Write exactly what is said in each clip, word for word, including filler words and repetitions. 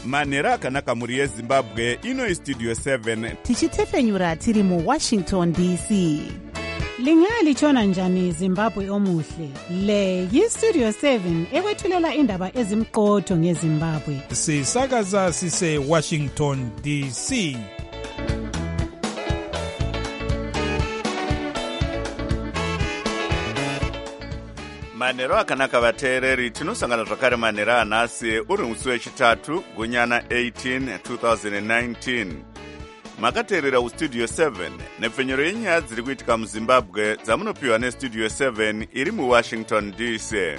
manhero akanaka mhuri yezimbabwe. Ino Studio seven tichitefenyura tiri muWashington D C. Lingalitshona njani Zimbabwe omuhle? Le yiStudio seven ekwethulela indaba ezimqotho ngeZimbabwe. Sisakaza sise Washington D C. manhero akanaka vateereri, tinosangana zvakare manhero anhasi uri musi wechitatu gunyana eighteen twenty nineteen. Makateerera kuStudio seven nepfenyero yenyaya dziri kuitika muZimbabwe dzamunopiwa neStudio seven iri muWashington D C.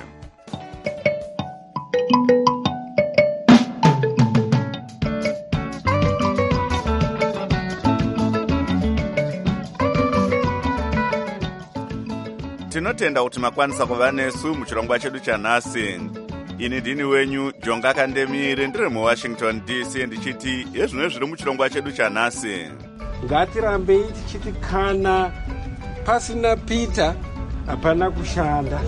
Tinotenda kuti makwanisa kuva nesu muchirongwa chedu chanhasi. Ini ndini wenyu Jonga Kandemire, ndiri muWashington D C, ndichiti yezvino zviri muchirongwa chedu chanhasi. Ngatirambei tichiti kana pasina Peter hapana kushanda.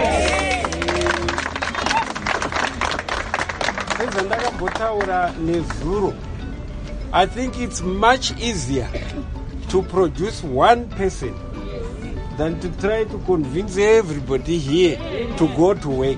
Sezvandakabotaura nezuro, I think it's much easier to produce one person than to try to convince everybody here to go to work.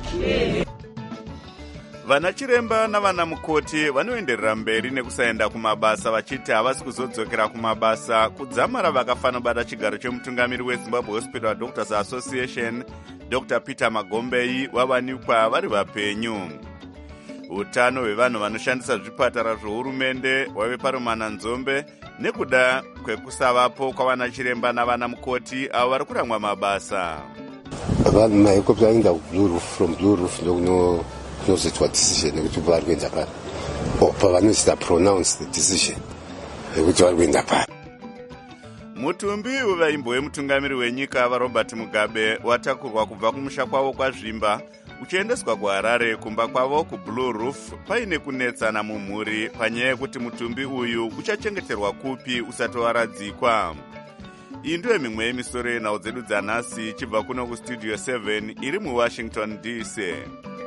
Vana chiremba navana mukoti vanoenderera mberi nekusaenda kumabasa vachiti havasi kuzodzokera kumabasa kudzamara vakafanobata chigaro chemutungamiri weZimbabwe Hospital Doctors Association Doctor Peter Magombei wavanikwa vari vapenyu. Utano hwevanhu vanoshandisa zvipatara zvohurumende wave paromana nzombe nekuda kwekusavapo kwavana chiremba navana mukoti avo vari kuramwa mabasa. Vanhu mahelikopta aenda kuBlue Roof, from Blue Roof ndokuno kunozoitwa decision yekuti vari kuenda pari. Pavanoita pronounce the decision yekuti vari kuenda pari. Mutumbi wevaimbo wemutungamiri wenyika vaRobert Mugabe watakurwa kubva kumusha kwavo kwazvimba uchiendeswa kuHarare kumba kwavo kuBlue Roof paine kunetsana mumhuri panyaya yekuti mutumbi uyu uchachengeterwa kupi usati waradzikwa. Iyi ndiyo mimwe yemisoro yenhau dzedu dzanhasi chibva kuno kuStudio seven iri muWashington D C.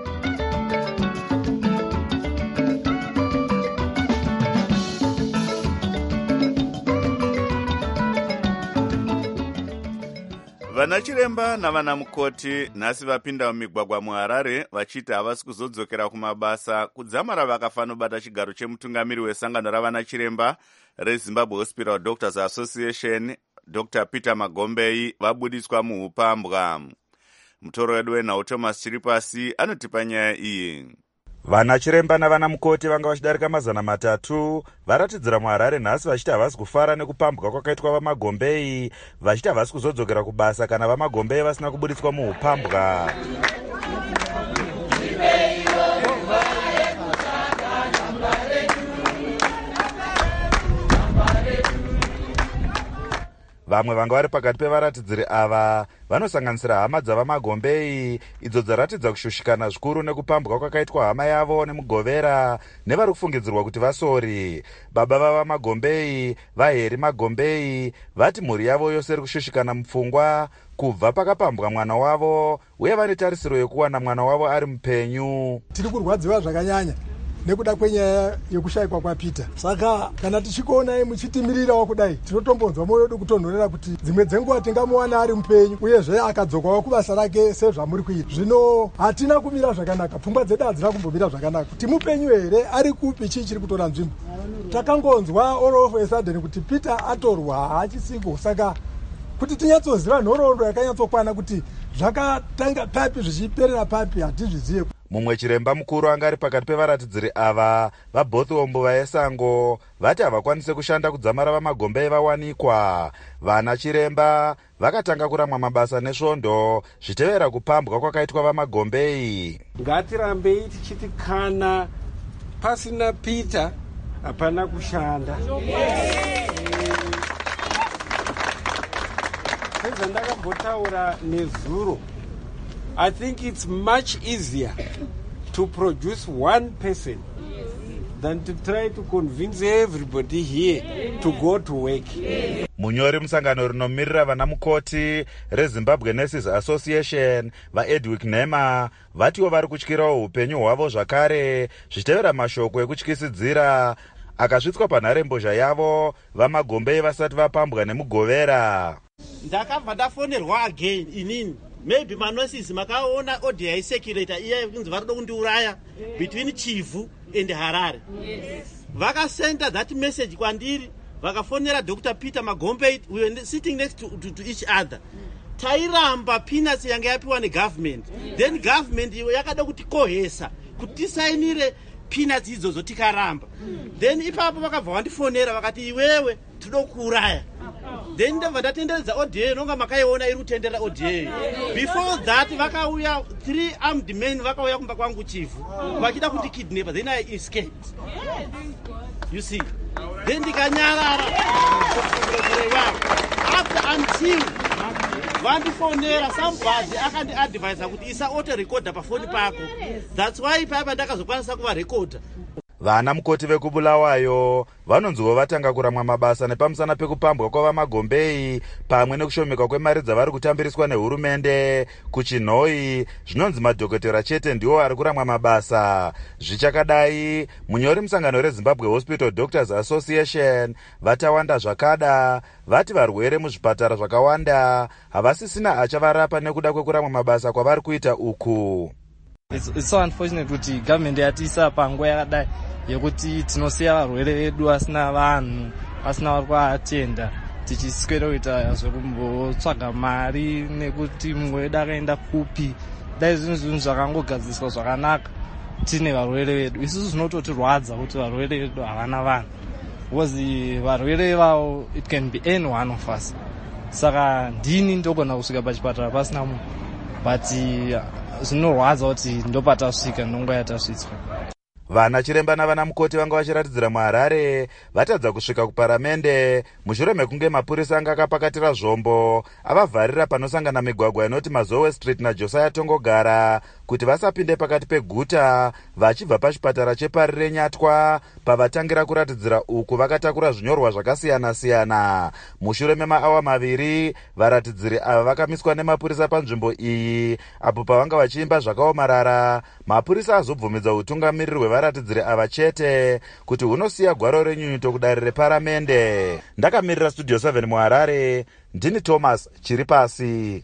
Vana chiremba navana mukoti nhasi vapinda mumigwagwa muHarare vachiti havasi kuzodzokera kumabasa kudzamara vakafanobata chigaro chemutungamiri wesangano ravana chiremba reZimbabwe Hospital Doctors Association Doctor Peter Magombei vabudiswa muupambwa. Mutoro wedu wenhau Thomas Chiripasi anotipa nyaya iyi. Vana chiremba navana mukoti vanga vachidarika mazana matatu varatidzira muHarare nhasi vachiti havasi kufara nekupambwa kwakaitwa vaMagombei, vachiti havasi kuzodzokera kubasa kana vaMagombei vasina kubudiswa muupambwa. Vamwe vanga vari pakati pevaratidziri ava vanosanganisira hama dzavaMagombei idzo dzaratidza kushushikana zvikuru nekupambwa kwakaitwa hama yavo nemugovera nevari kufungidzirwa kuti vasori. Baba vavaMagombei, vaHeri Magombei, vati mhuri yavo yose iri kushushikana mupfungwa kubva pakapambwa mwana wavo uye vane tarisiro yekuwana mwana wavo ari mupenyu. Tiri kurwadziwa zvakanyanya nekuda kwenyaya yekushayikwa kwaPeter. Saka kana tichikuona muchitimirirawo kudai tinotombonzwa moyo wedu kutonhorera kuti dzimwe dzenguva tingamuwana ari mupenyu uyezve akadzokawo kubasa rake sezvamuri kuita. Zvino hatina kumira zvakanaka, pfungwa dzedu hadzina kumbomira zvakanaka kuti mupenyu here, ari kupi, chii chiri kutora nzvimbo. Takangonzwa all of a sudden kuti Peter atorwa haachisiko. Saka kuti tinyatsoziva nhoroondo yakanyatsokwana kuti zvakatanga papi zvichiperera papi hatizvizive. Mumwe chiremba mukuru anga ari pakati pevaratidziri ava vaBothwombo vaEsango vati havakwanise kushanda kudzamara vaMagombei vawanikwa. Vana chiremba vakatanga kuramwa mabasa nesvondo zvitevera kupambwa kwakaitwa vaMagombei. Ngatirambei tichiti kana pasina Peter hapana kushanda. Sezvandakabotaura nezuro, I think it's much easier to produce one person than to try to convince everybody here to go to work. Munyori musangano rinomirira vana mukoti reZimbabwe Nurses Association vaEdwick Nema vatiwo vari kutyirawo upenyu hwavo zvakare zvichitevera mashoko ekutyisidzira akasvitswa panharembozha yavo vamagombei vasati vapambwa nemugovera. Ndakabva ndafonerwa again inini maybe manurses makaona order yaisecurator iya yekunzi varikuda kundiuraya between Chivu and Harare. Vakasenda that message kwandiri vakafonera Doctor Peter Magombei. We were sitting next to, to, to each other. Tairamba peanuts yanga yapiwa negovernment. Then government yakada kutikohesa kuti tisainire peanuts idzodzo tikaramba. Then ipapo vakabva vandifonera vakati iwewe tinoda kuuraya. Then ndabva ndatenderedza order nonga makaiona iri kutendera order. Before that vakauya three armed men vakauya kumba kwangu Chivu vachida kuti kidnap. Then I escaped. You see. Then ndikanyarara after until vandifonera somebody akandi advise kuti isa auto recorder pafoni pako. That's why papa ndakazokwanisa kuva recorder. Vana mukoti vekubulawayo vanonziwo vatanga kuramwa mabasa nepamusana pekupambwa kwavamagombei pamwe nekushomeka kwemari dzavari kutambiriswa nehurumende kuchinhoi. Zvinonzi madhokotera chete ndiwo ari kuramwa mabasa. Zvichakadai, munyori musangano reZimbabwe Hospital Doctors Association vatawanda zvakada vati varwere muzvipatara zvakawanda havasisina achavarapa nekuda kwekuramwa mabasa kwavari kuita uku. It's, it's so unfortunate kuti government yatisa panguva yakadai yekuti tinosiya varwere vedu vasina vanhu vasina vari kuatenda tichiswera kuita zvekumbotsvaga mari nekuti mumwe wedu akaenda kupi. Dai zvinhu zvinhu zvakangogadziswa zvakanaka tine varwere vedu. Isusu zvinototirwadza kuti varwere vedu havana vanhu because varwere vavo it can be any one of us. Saka ndini ndogona kusvika pachipatara pasina munhu but zvinorwadza kuti ndopatasvika ndonguva yatasvitswa. Vana chiremba navana mukoti vanga vachiratidzira muHarare vatadza kusvika kuparamende mushure mekunge mapurisa anga akapakatira zvombo avavharira panosangana migwagwa inoti Mazowe Street naJosiah Tongogara kuti vasapinde pakati peguta vachibva pachipatara cheParire Nyatwa. Pavatangira kuratidzira uku vakatakura zvinyorwa zvakasiyana-siyana. Mushure memaawa maviri varatidziri ava vakamiswa nemapurisa panzvimbo iyi apo pavanga vachiimba zvakaomarara. Mapurisa azobvumidza utungamiriri hwevaratidziri ava chete kuti hunosiya gwaro renyunyuto kudare reparamende. Ndakamirira Studio seven muHarare, ndini Thomas Chiripasi.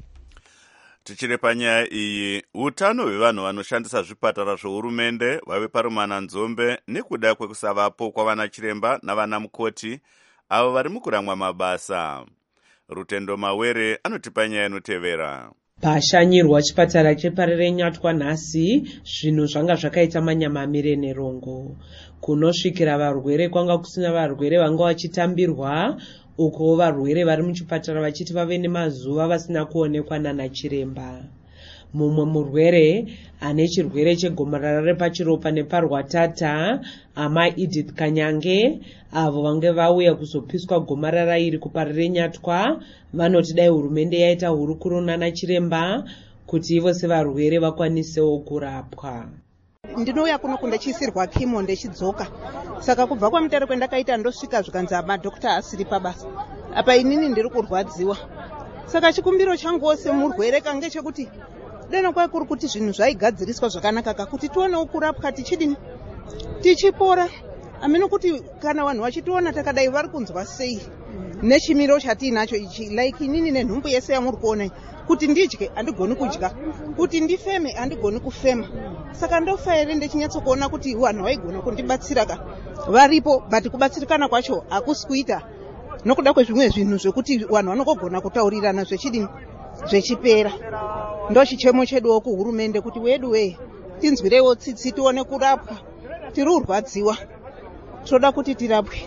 Tichiri panyaya iyi, utano hwevanhu vanoshandisa zvipatara zvohurumende vave parumana nzombe nekuda kwekusavapo kwavana chiremba navana mukoti avo vari mukuramwa mabasa. Rutendo Mawere anotipa nyaya inotevera. Pashanyirwa chipatara cheParire Nyatwa nhasi zvinhu zvanga zvakaita manyamamire nerongo. Kunosvikira varwere kwanga kusina varwere vanga vachitambirwa uko varwere vari muchipatara vachiti vave nemazuva vasina kuonekwa nana chiremba. Mumwe murwere ane chirwere chegomarara repachiropa neparwatata ama Edith Kanyange avo vange vauya kuzopiswa gomarara iri kuParire Nyatwa vanoti dai hurumende yaita hurukuro nana chiremba kuti ivo sevarwere vakwanisewo kurapwa. Ndinouya kuno kundechisirwa kimo ndechidzoka. Saka kubva kwamutare kwendakaita ndosvika zvikanzi madhokota asiri pabasa. Apa inini ndiri kurwadziwa. Saka chikumbiro changu semurwere kange chekuti deno kwa kuri kuti zvinhu zvaigadziriswa zvakanaka kakuti tuonewo kurapwa tichidini tichipora. Ameno kuti kana vanhu vachitiona takadai vari kunzwa sei nechimiro chatinacho ichi like inini nenhumbu yese yamuri kuona kuti ndidye andigoni kudya kuti ndifeme andigoni kufema. Saka ndofa ere ndechinyatsokuona kuti vanhu vaigona kundibatsira ka varipo but kubatsirikana kwacho hakusi kuita nokuda kwezvimwe zvinhu zvekuti vanhu vanogona kutaurirana zvechidini zvechipera. Ndochichemo cheduwo kuhurumende kuti wedu we tinzwirewo tsitsi tione kurapwa tiri urwadziwa toda kuti tirapwe.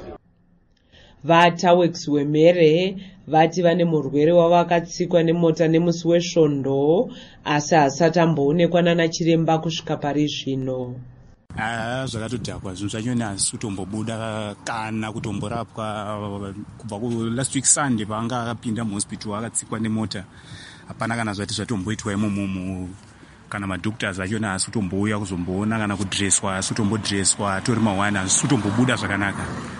VaTawex weMhere vati vane murwere wavakatsikwa nemota nemusi wesvondo asi hasati amboonekwa nana chiremba kusvika pari zvino. Ah, zvakatodhakwa zvinhu zvachoni hazisi kutombobuda kana kutomborapwa kubva ku last week Sunday paanga akapinda muhospital akatsikwa nemota. Hapana kana zvati zvatomboitwa imomo kana madhoctors achona haasi kutombouya kuzomboona kana kudreswa haasi kutombodreswa tori mawani hazvisi kutombobuda zvakanaka.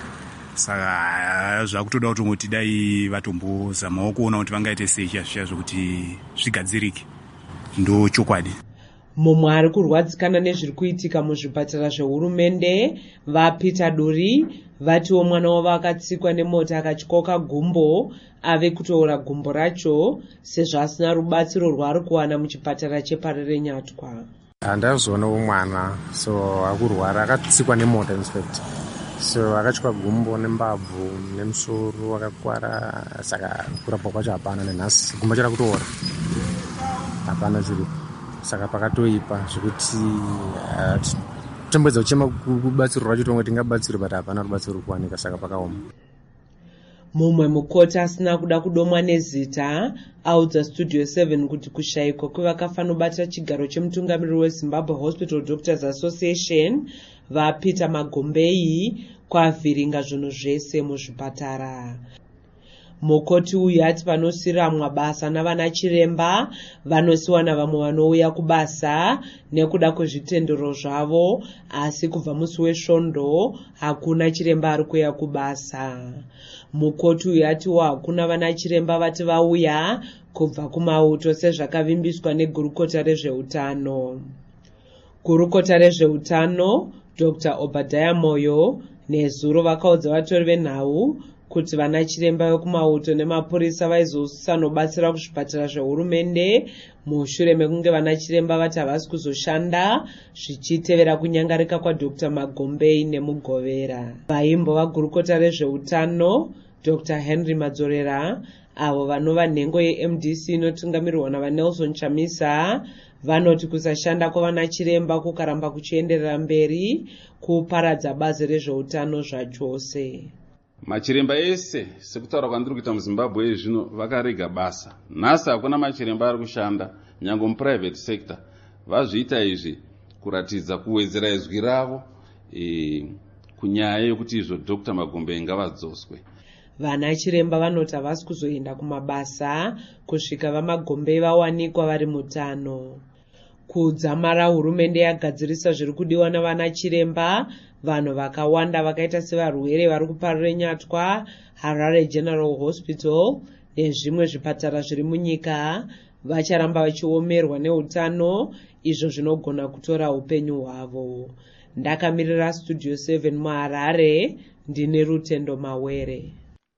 Saka zvakutoda kutongoti dai vatombozamawo kuona kuti vangaite sei chazviya zvokuti zvigadzirike. Ndo chokwadi. Mumwe ari kurwadzikana nezviri kuitika muzvipatara zvehurumende vaPeter Duri vatiwo mwana wavo akatsikwa nemota akatyoka gumbo ave kutoora gumbo racho sezvo asina rubatsiro rwaari kuwana muchipatara cheParere Nyatwa. Handazoonawo mwana so akurwara akatsikwa nemota infact so akatyoka gumbo nembabvu nemusoro akakwara saka kurapwa kwacho hapana nenhasi gumbo chara kutoora hapana chiripo saka pakatoipa zvekuti tombedza kuchema kubatsiro racho tomwe tingabatsiro but hapana rubatsiro kuwanika saka pakaoma. Mumwe mukoti asina kuda kudomwa nezita audza Studio seven kuti kushayikwa kwevakafanobata chigaro chemutungamiriri weZimbabwe Hospital Doctors Association vaPeter Magombei kwavhiringa zvinhu zvese muzvipatara. Mukoti uyu ati panosiramwa basa navana chiremba vanosiwa navamwe vanouya kubasa nekuda kwezvitendero zvavo, asi kubva musi wesvondo hakuna chiremba ari kuuya kubasa. Mukoti uyu atiwo hakuna vana chiremba vati vauya kubva kumauto sezvakavimbiswa negurukota rezveutano. Gurukota rezveutano Doctor Obadiah Moyo nezuro vakaudza vatori venhau kuti vana chiremba vekumauto nemapurisa vaizosanobatsira kuzvipatara zvehurumende mushure mekunge vana chiremba vati havasi kuzoshanda zvichitevera kunyangarika kwaDr Magombei nemugovera. Vaimbova gurukota rezveutano Doctor Henry Madzorera avo vanova nhengo yeM D C inotungamirirwa navaNelson Chamisa vanoti kusashanda kwavana chiremba kukaramba kuchienderera mberi kuparadza bazi rezveutano zvachose. Machiremba ese sekutaura kwandiri kuita muZimbabwe zvino vakarega basa. Nhasi hakuna machiremba ari kushanda nyange muprivate sector. Vazviita izvi kuratidza kuwedzera izwi ravo e, kunyaya yokuti izvo Dr Magombei ngavadzoswe. Vana chiremba vanoti havasi kuzoenda kumabasa kusvika vaMagombei vawanikwa vari mutano. Kudzamara hurumende yagadzirisa zviri kudiwa navana chiremba, vanhu vakawanda vakaita sevarwere vari kuParere Nyatwa, Harare General Hospital nezvimwe zvipatara zviri munyika vacharamba vachiomerwa neutano, izvo zvinogona kutora upenyu hwavo. Ndakamirira Studio seven muHarare, ndine Rutendo Mawere.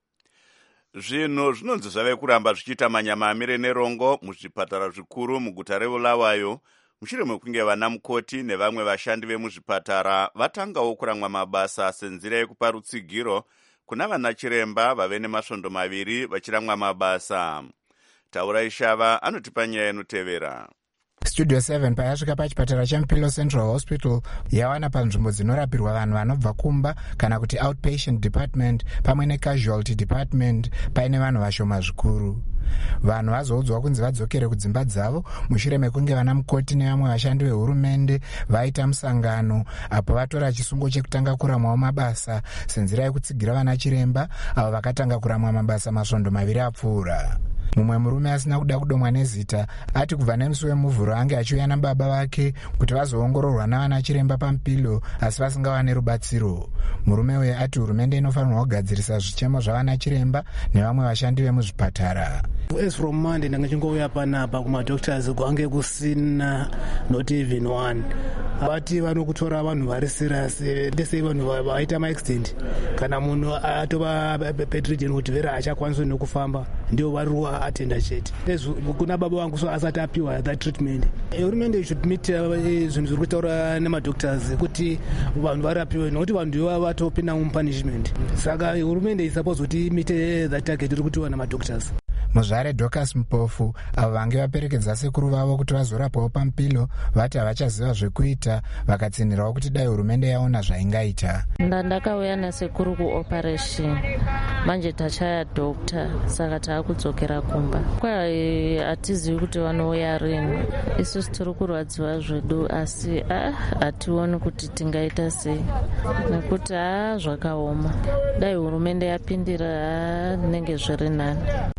Zvinhu zvinonzi zvave kuramba zvichiita manyama amire nerongo muzvipatara zvikuru muguta reBulawayo mushure mekunge vana mukoti nevamwe vashandi vemuzvipatara vatangawo kuramwa mabasa senzira yekupa rutsigiro kuna vana chiremba vave nemasvondo maviri vachiramwa mabasa. Taurai Shava anotipa nyaya inotevera. Studio seven payasvika pachipatara cheMpilo Central Hospital yawana panzvimbo dzinorapirwa vanhu vanobva kumba kana kuti outpatient department pamwe necasualty department paine vanhu vashoma zvikuru. Vanhu vazoudzwa kunzi vadzokere kudzimba dzavo mushure mekunge vana mukoti nevamwe vashandi vehurumende vaita musangano apo vatora chisungo chekutanga kuramwawo mabasa senzira yekutsigira vana chiremba avo vakatanga kuramwa mabasa masvondo maviri apfuura. Mumwe murume asina kuda kudomwa nezita ati kubva nemusi wemuvhuro ange achiuya nababa vake kuti vazoongororwa navana chiremba paMpilo asi vasingawane rubatsiro. Murume uyu ati hurumende inofanirwa kugadzirisa zvichemo zvavana chiremba nevamwe vashandi vemuzvipatara. As from Monday ndanga chingouya panapa kumadoctors kwange kusina not even one. Vati vanokutora vanhu vari serious ndese vanhu vaita maaccident kana munhu atova bedridden kuti vera achakwanisa nokufamba ndio vari atenda chete. Kuna baba vangu so asati apiwa that treatment. Hurumende should meet zvinhu zviri kutaura nemadoctors kuti vanhu varapiwe nokuti vanhu ndivo vatopinda mupunishment. Saka hurumende is supposed kuti meet that target iri kutiwa namadoctors. Muzvare Dorcas Mpofu avo vange vaperekedza sekuru vavo kuti vazorapwawo paMpilo vati havachaziva zvekuita vakatsinhirawo kuti dai hurumende yaona zvaingaita. Ndakauya nasekuru kuoperation manje tachaya doctor saka taakudzokera kumba. Kwai hatizivi kuti vanouya rini. Isusu tiri kurwadziwa zvedu asi hationi kuti tingaita sei nekuti haa zvakaoma. Dai hurumende yapindira nenge zviri nani.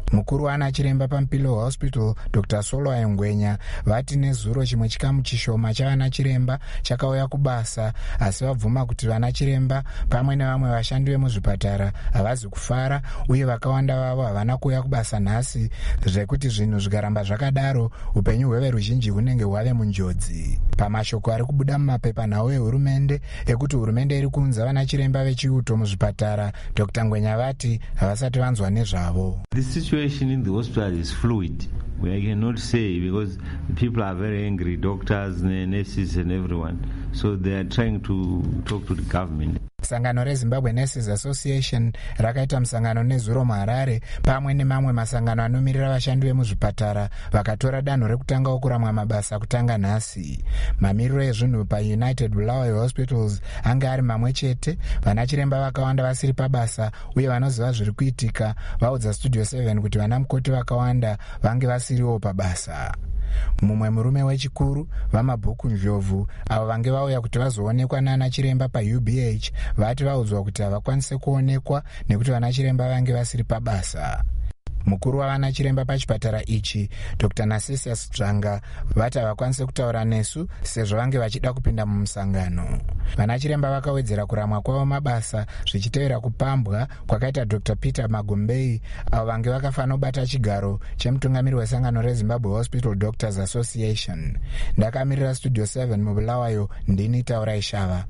Mukuru waana chiremba paMpilo Hospital Dr Solwa Ngwenya vati nezuro chimwe chikamu chishoma chavana chiremba chakauya kubasa, asi vabvuma kuti vana chiremba pamwe nevamwe vashandi vemuzvipatara havazi kufara uye vakawanda vavo havana kuuya kubasa nhasi, zvekuti zvinhu zvikaramba zvakadaro upenyu hweveruzhinji hunenge hwave munjodzi. Pamashoko ari kubuda mumapepanhau ehurumende ekuti hurumende iri kuunza vana chiremba vechiuto muzvipatara, Dr Ngwenya vati havasati vanzwa nezvavo. The situation in the hospital is fluid. We cannot say because people are very angry, doctors, nurses and everyone. So they are trying to talk to the government. Sangano reZimbabwe Nurses Association rakaita musangano nezuro muHarare pamwe nemamwe masangano anomirira vashandi vemuzvipatara vakatora danho rekutanga okuramwa mabasa kutanga nhasi. Mamiriro ezvinhu paUnited Bulawayo Hospitals anga ari mamwe chete, vana chiremba vakawanda vasiri pabasa uye vanoziva zviri kuitika vaudza Studio seven kuti vana mukoti vakawanda vange vasiriwo pabasa. Mumwe murume wechikuru vamabhuku Njovu avo vange vauya kuti vazoonekwa nana chiremba paU B H vati vaudzwa kuti havakwanise kuonekwa nekuti vana chiremba vange vasiri pabasa. Mukuru wavana chiremba pachipatara ichi Dr Narcissus Dzvanga vati havakwanise kutaura nesu sezvo vange vachida kupinda mumusangano. Vana chiremba vakawedzera kuramwa kwavo mabasa zvichitevera kupambwa kwakaita Dr Peter Magombei avo vange vakafanira kubata chigaro chemutungamiri wesangano reZimbabwe Hospital Doctors Association. Ndakamirira Studio seven muBulawayo, ndini Taurai Shava.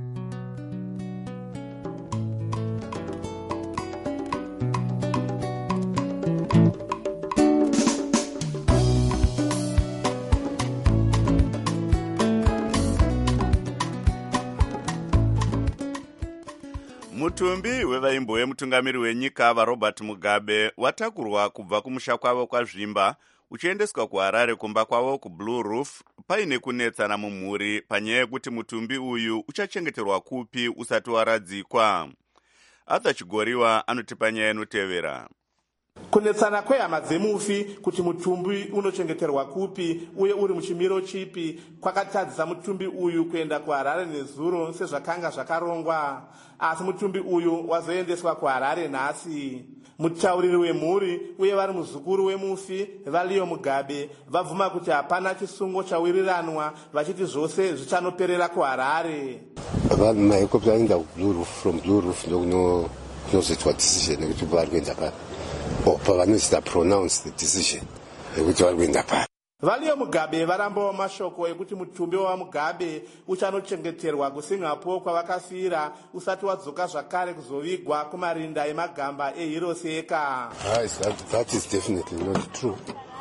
Mutumbi wevaimbo wemutungamiri wenyika vaRobert Mugabe watakurwa kubva kumusha kwavo kwaZvimba uchiendeswa kuHarare kumba kwavo kuBlue Roof paine kunetsana mumhuri panyaya yekuti mutumbi uyu uchachengeterwa kupi usati waradzikwa. Arthur Chigoriwa anotipa nyaya inotevera. Kunetsana kwehama dzemufi kuti mutumbi unochengeterwa kupi uye uri muchimiro chipi kwakatadzisa mutumbi uyu kuenda kuHarare nezuro sezvakanga zvakarongwa, asi mutumbi uyu wazoendeswa kuHarare nhasi. Mutauriri wemhuri uye vari muzukuru wemufi vaLeo Mugabe vabvuma kuti hapana chisungo chawiriranwa vachiti zvose zvichanoperera kuHarare. Vanhu mahelikopta anoenda kuBlue Roof, from Blue Roof ndokunozoitwa decision yekuti vari kuenda pari. Oh, pavanoita pronounce the decision yekuti vari kuenda pari. vaLeo Mugabe varambawo mashoko ekuti mutumbi waMugabe uchanochengeterwa kuSingapore kwavakafira usati wadzoka zvakare kuzovigwa kumarinda emagamba eHiroseka. That, that is definitely not true.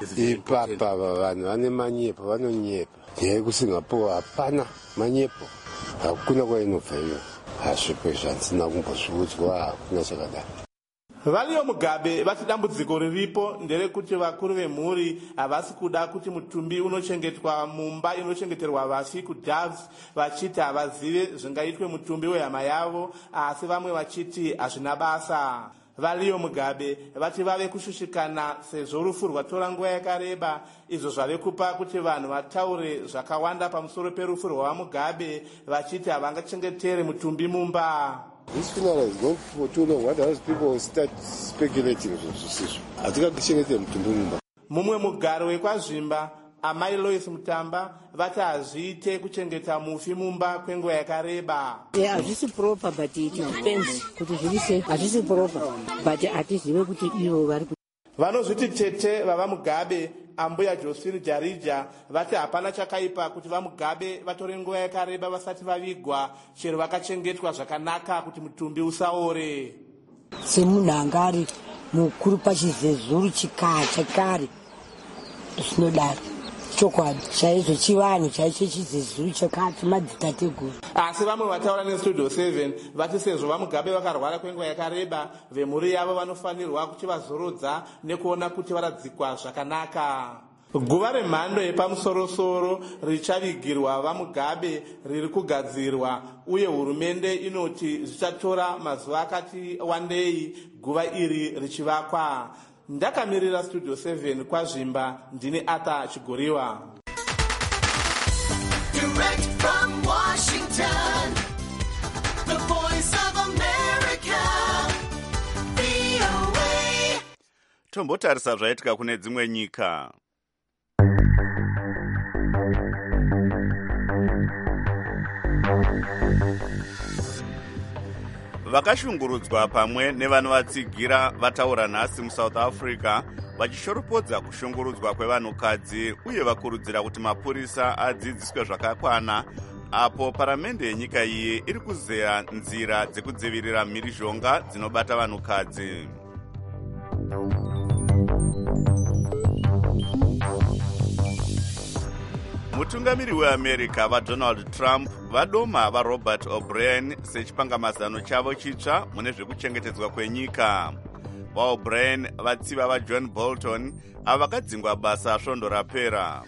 Ipapa vanhu vane manyepo vanonyepa. YekuSingapore hapana manyepo. Hakuna kwainobva iyo. Hazvipo zvanzina kumbozviudzwa, hakuna chakadaro. vaLeo Mugabe vati dambudziko riripo nderekuti vakuru vemhuri havasi kuda kuti mutumbi unochengetwa mumba inochengeterwa vafi kuDoves, vachiti havazive zvingaitwe mutumbi wehama yavo, asi vamwe vachiti hazvina basa. vaLeo Mugabe vati vave kushushikana sezvo rufu rwatora nguva yakareba, izvo zvave kupa kuti vanhu vataure zvakawanda pamusoro perufu rwaMugabe vachiti havangachengetere mutumbi mumba. This funeral is going for too long. What else people start speculating? Mumwe mugaro wekwaZvimba amai Lois Mutamba vati hazviite kuchengeta mufi mumba kwenguva yakareba. Hazvisi proper but it depends kuti zviri hazvisi proper but hatizive kuti ivo vari vanozviti tete vavaMugabe ambuya Josephine Jarija vati hapana chakaipa kuti vaMugabe vatore nguva yakareba vasati vavigwa chero vakachengetwa zvakanaka kuti mutumbi usaore. Semunhu anga ari mukuru pachizezuru chikara chakare zvinodaro chokwadi chaizvo chivanhu chaicho chizezuru chakati madzitateguru. Asi vamwe vataura neStudio seven vati sezvo vaMugabe vakarwara kwenguva yakareba vemhuri yavo vanofanirwa kuti vazorodza nekuona kuti varadzikwa zvakanaka. Guva remhando yepamusorosoro richavigirwa vaMugabe riri kugadzirwa uye hurumende inoti zvichatora mazuva akati wandei guva iri richivakwa. Ndakamirira Studio seven kwaZvimba, ndini Arthur Chigoriwa. Direct from Washington, the voice of America, V O A. tombotarisa zvaitika kune dzimwe nyika. Vakashungurudzwa pamwe nevanovatsigira vataura nhasi muSouth Africa vachishoropodza kushungurudzwa kwevanhukadzi uye vakurudzira kuti mapurisa adzidziswe zvakakwana apo paramende yenyika iyi iri kuzeya nzira dzekudzivirira mhirizhonga dzinobata vanhukadzi. Mutungamiri weAmerica vaDonald Trump vadoma vaRobert O'Brien sechipangamazano chavo chitsva mune zvekuchengetedzwa kwenyika. VaO'Brien vatsiva vaJohn Bolton ava vakadzingwa basa svondo rapera.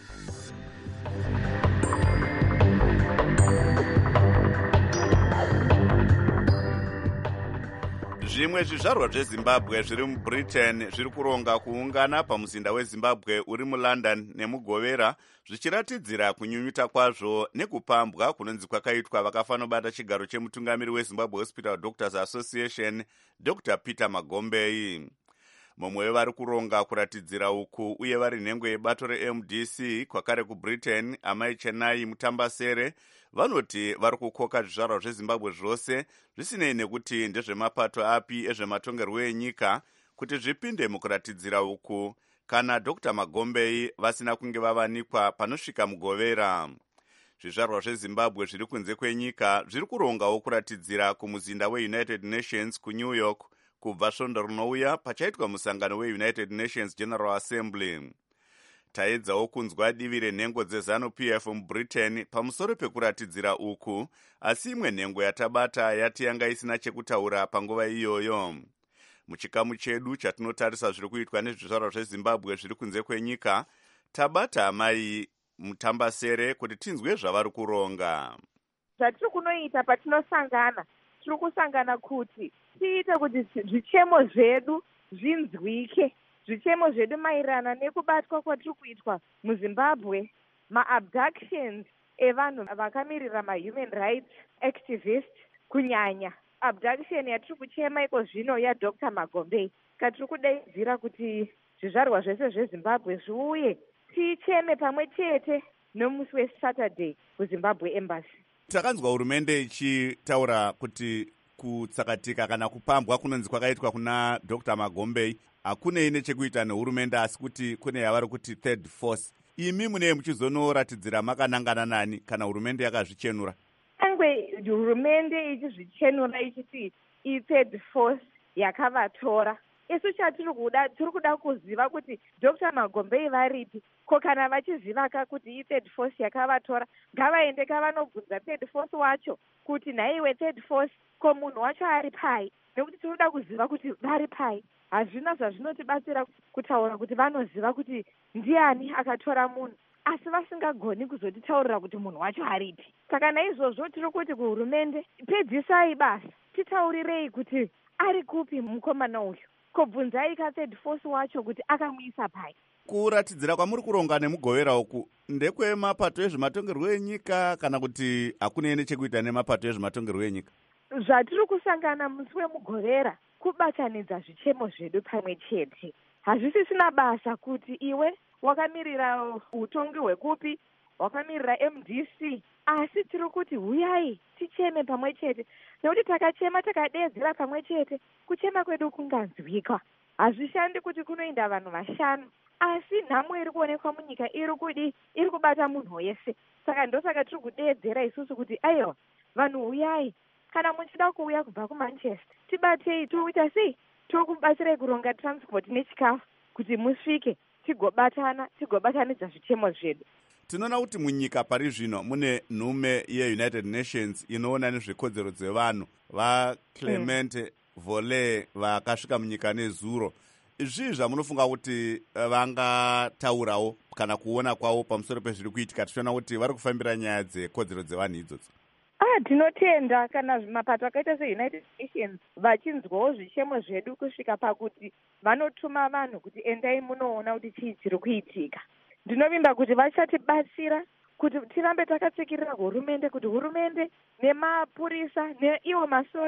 Zvimwe zvizvarwa zveZimbabwe zviri muBritain zviri kuronga kuungana pamuzinda weZimbabwe uri muLondon nemugovera zvichiratidzira kunyunyuta kwazvo nekupambwa kunonzi kwakaitwa vakafanobata chigaro chemutungamiri weZimbabwe Hospital Doctors Association Doctor Peter Magombei. Mumwe wevari kuronga kuratidzira uku uye vari nhengo yebato reM D C kwakare kuBritain Amai Chenai Mutambasere vanoti vari kukoka zvizvarwa zveZimbabwe zvose zvisinei nekuti ndezvemapato api ezvematongerwo enyika kuti zvipinde mukuratidzira uku kana Doctor Magombei vasina kunge vavanikwa panosvika mugovera. Zvizvarwa zveZimbabwe zviri kunze kwenyika zviri kurongawo kuratidzira kumuzinda weUnited Nations kuNew York kubva svondo rinouya pachaitwa musangano weUnited Nations General Assembly. Taedzawo kunzwa divi renhengo dzeZanu-P F muBritain pamusoro pekuratidzira uku, asi imwe nhengo yatabata yati yanga isina chekutaura panguva iyoyo. Muchikamu chedu chatinotarisa zviri kuitwa nezvizvarwa zveZimbabwe zviri kunze kwenyika, tabata Amai Mutambasere kuti tinzwe zvavari kuronga. Zvatiri kunoita patinosangana, tiri kusangana kuti tiite kuti zvichemo zvedu zvinzwike. Zvichemo zvedu maererano nekubatwa kwatiri kuitwa muZimbabwe, maabductions evanhu vakamirira mahuman rights activists, kunyanya abduction yatiri kuchema iko zvino yaDr Magombei. Katiri kudaidzira kuti zvizvarwa zvese zveZimbabwe zviuye ticheme pamwe chete nomusi weSaturday kuZimbabwe Embassy. Takanzwa hurumende ichitaura kuti kutsakatika kana kupambwa kunonzi kwakaitwa kuna Doctor Magombei hakunei nechekuita nehurumende asi kuti kune yavari kuti third force. Imi munei muchizonoratidzira makanangana nani kana hurumende yakazvichenura? Angwe hurumende ichizvichenura ichiti i-third force yakavatora. Isu chatiri kuda tiri kuda kuziva kuti Doctor Magombei varipi, ko kana vachiziva kuti i-third force yakavatora ngavaende kavanobvunza third force wacho kuti nhaiwe third force ko munhu wacho ari pai, nekuti tinoda kuziva kuti vari pai. Hazvina zvazvinotibatsira kutaura kuti vanoziva kuti ndiani akatora munhu asi vasingagoni kuzotitaurira kuti munhu wacho aripi. Saka naizvozvo tiri kuti kuhurumende pedzisai basa, titaurirei kuti ari kupi mukomana uyu, kobvunzai ka-third force wacho kuti akamuisa pai. Kuratidzira kwamuri kuronga nemugovera uku ndekwemapato ezvematongerwo enyika kana kuti hakunei nechekuita nemapato ezvematongerwo enyika? Zvatiri kusangana musi wemugovera kubatanidza zvichemo zvedu pamwe chete. Hazvisisina basa kuti iwe wakamirira utongi hwekupi, wakamirira M D C, asi tiri kuti huyai ticheme pamwe chete, nekuti takachema takadedzera pamwe chete kuchema kwedu kunganzwika. Hazvishandi kuti kunoenda vanhu vashanu, asi nhamo iri kuonekwa munyika iri kudi iri kubata munhu wese. Saka ndosaka tiri kudedzera isusu kuti aiwa vanhu huyai, kana muchida kuuya kubva kuManchester tibatei toita sei, tokubatsirai kuronga transport nechikafu kuti musvike tigobatana tigobatanidza zvichemo zvedu. Tinoona kuti munyika pari zvino mune nhume yeUnited Nations inoona nezvekodzero dzevanhu vaClement mm. Vole vakasvika munyika nezuro. Izvi zvamunofunga kuti vangataurawo kana kuona kwavo pamusoro pezviri kuitika tichiona kuti vari kufambira nyaya dzekodzero dzevanhu idzodzo? Ah, tinotenda kana mapato akaita seUnited Nations vachinzwawo zvichemo zvedu kusvika pakuti vanotuma vanhu kuti endai munoona kuti chii chiri kuitika. Ndinovimba kuti vachatibatsira kuti tirambe takatsikirira hurumende, kuti hurumende nemapurisa neiwo masoja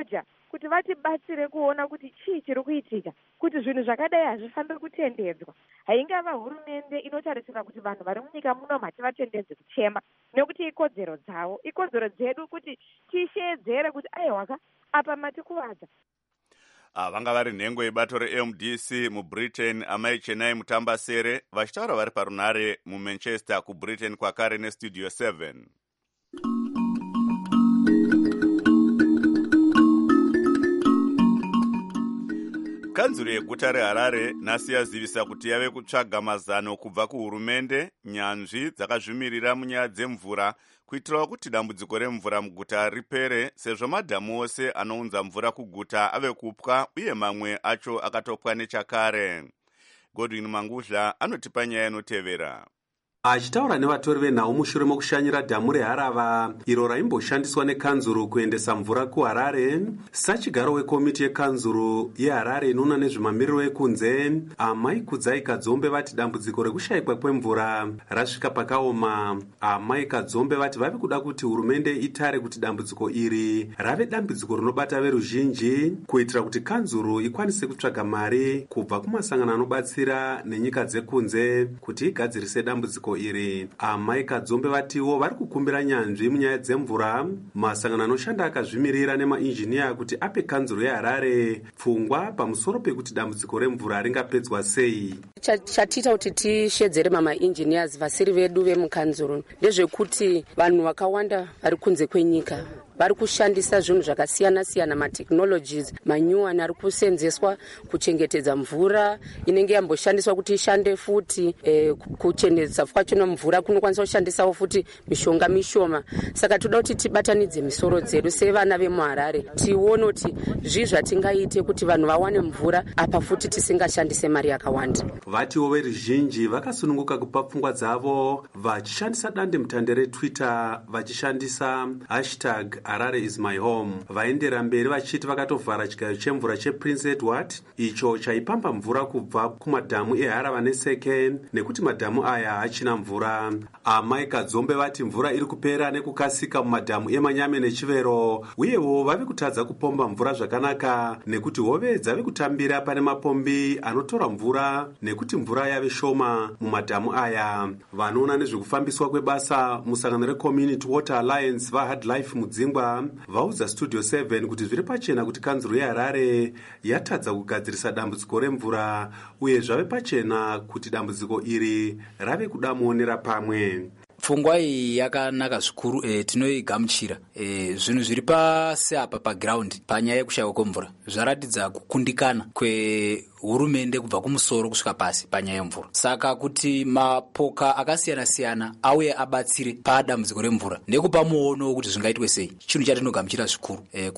kuti vatibatsire kuona kuti chii chiri kuitika, kuti zvinhu zvakadai hazvifambi kutendedzwa. Haingava hurumende inotarisira kuti vanhu vari munyika muno hativatendedze kuchema, nekuti ikodzero dzavo, ikodzero dzedu kuti tishedzere kuti aiwaka apa matikuvadza. Vanga vari nhengo yebato re-M D C mubritain amai Chenai Mutambasere vachitaura vari parunare mumanchester kubritain kwakare nestudio seven. Kanzuro yeguta reHarare nhasi yazivisa kuti yave kutsvaga mazano kubva kuhurumende nyanzvi dzakazvimirira munyaya dzemvura kuitirawo kuti dambudziko remvura muguta ripere, sezvo madhamu ose anounza mvura kuguta ave kupwa uye mamwe acho akatopwa nechakare. Godwin Mangudla anotipa nyaya inotevera. Achitaura nevatori venhau mushure mokushanyira dhamu reHarava iro raimboshandiswa nekanzuru kuendesa mvura kuHarare, sachigaro wekomiti yekanzuru yeHarare inoona nezvemamiriro ekunze Amai Kudzai Kadzombe vati dambudziko rekushayikwa kwemvura rasvika pakaoma. Amai Kadzombe vati vave kuda kuti hurumende itare kuti dambudziko iri rave dambudziko rinobata veruzhinji kuitira kuti kanzuru ikwanise kutsvaga mari kubva kumasangano anobatsira nenyika dzekunze kuti igadzirise dambudziko iri. Amai Kadzombe vatiwo vari kukumbira nyanzvi munyaya dzemvura masangano anoshanda akazvimirira nemainjiniya kuti ape kanzuro yeHarare pfungwa pamusoro pekuti dambudziko remvura ringapedzwa sei. Chatiita kuti tishedzere mamainjiniyazi vasiri vedu vemukanzuro ndezvekuti vanhu vakawanda vari kunze kwenyika vari kushandisa zvinhu zvakasiyana siyana, matechnologies manyuwani ari kusenzeswa kuchengetedza mvura inenge yamboshandiswa kuti ishande futi e, kuchengetedza kwachona mvura kunokwanisa kushandisawo futi mishonga mishoma. Saka toda kuti tibatanidze misoro dzedu sevana vemuHarare tione kuti zvii zvatingaite kuti vanhu vawane mvura apa futi tisingashandise mari yakawanda. Vatiwo veruzhinji vakasununguka kupa pfungwa dzavo vachishandisa dande mutande reTwitter vachishandisa hashtag Harare is my home. Vaendera mberi vachiti vakatovhara chigayo chemvura chePrince Edward icho chaipamba mvura kubva kumadhamu eHarava neSeke nekuti madhamu aya hachina mvura. Amai Kadzombe vati mvura iri kupera nekukasika mumadhamu eManyame neChivero uyewo vave kutadza kupomba mvura zvakanaka nekuti hove dzave kutambira pane mapombi anotora mvura nekuti mvura yave shoma mumadhamu aya. Vanoona nezvekufambiswa kwebasa musangano reCommunity Water Alliance vaHard Life Mudzingwa vaudza Studio seven kuti zviri pachena kuti kanzuro yeHarare yatadza kugadzirisa dambudziko remvura uye zvave pachena kuti dambudziko iri rave kudamuonera pamwe. Pfungwa iyi yakanaka zvikuru, e, tinoigamuchira. E, zvinhu zviri pasi apa paground panyaya yekushayikwa kwemvura zvaratidza kukundikana kwehurumende kubva kumusoro kusvika pasi panyaya yemvura. Saka kuti mapoka akasiyana siyana auye abatsire padambudziko remvura nekupa muono wekuti zvingaitwe sei, chinhu chatinogamuchira zvikuru e,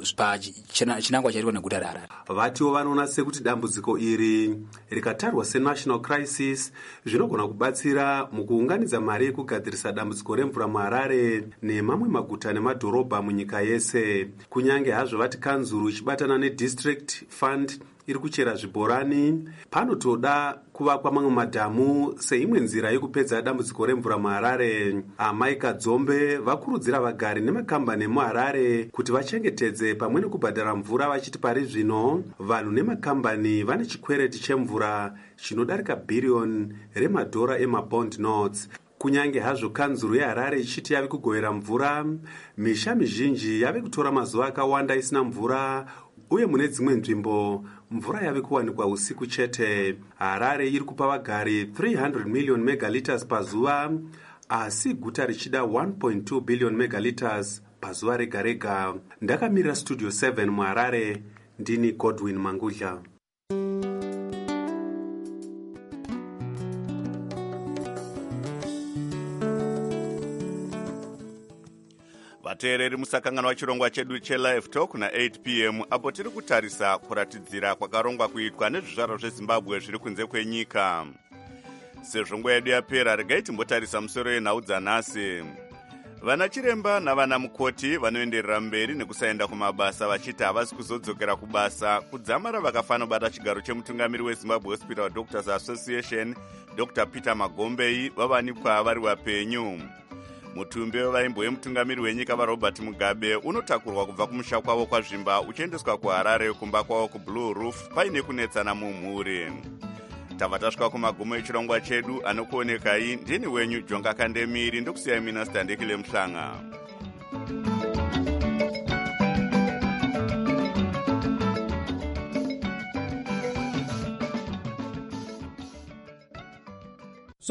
pachinangwa chaitwa neguta reHarare. Vatiwo vanoona sekuti dambudziko iri rikatarwa senational crisis zvinogona kubatsira mukuunganidza mari yekugadzirisa dambudziko remvura muHarare nemamwe maguta nemadhorobha munyika yese. Kunyange hazvo vati kanzuru ichibatana nedistrict fund iri kuchera zvibhorani, panotoda kuvakwa mamwe madhamu seimwe nzira yekupedza dambudziko remvura muHarare. Amai Kadzombe vakurudzira vagari nemakambani emuHarare kuti vachengetedze pamwe nekubhadhara mvura vachiti pari zvino vanhu nemakambani vane chikwereti chemvura chinodarika bhiriyoni remadhora emabond notes. Kunyange hazvo kanzuro yeHarare ichiti yave kugovera mvura, misha mizhinji yave kutora mazuva akawanda isina mvura uye mune dzimwe nzvimbo mvura yave kuwanikwa usiku chete. Harare iri kupa vagari three hundred million megaliters pazuva, asi guta richida one point two billion megaliters pazuva rega rega. Ndakamirira Studio seven muHarare, ndini Godwin Mangudla. Vateereri musakanganwa chirongwa chedu chelive talk na eight p m apo tiri kutarisa kuratidzira kwakarongwa kuitwa nezvizvarwa zveZimbabwe zviri kunze kwenyika. Sezvo nguva yedu yapera, regai timbotarisa musoro yenhau dzanhasi. Vana chiremba navana mukoti vanoenderera mberi nekusaenda kumabasa vachiti havasi kuzodzokera kubasa kudzamara vakafana bata chigaro chemutungamiri weZimbabwe Hospital Doctors Association Doctor Peter Magombei vavanikwa vari vapenyu. mutumbi wevaimbo wemutungamiri wenyika varobert mugabe unotakurwa kubva kumusha kwavo kwazvimba uchiendeswa kuharare kumba kwavo kublue roof paine kunetsana mumhuri. tabva tasvika kumagumo echirongwa chedu anokuonekai ndini wenyu jonga kandemiri ndokusiyai minasta ndekile muhlanga.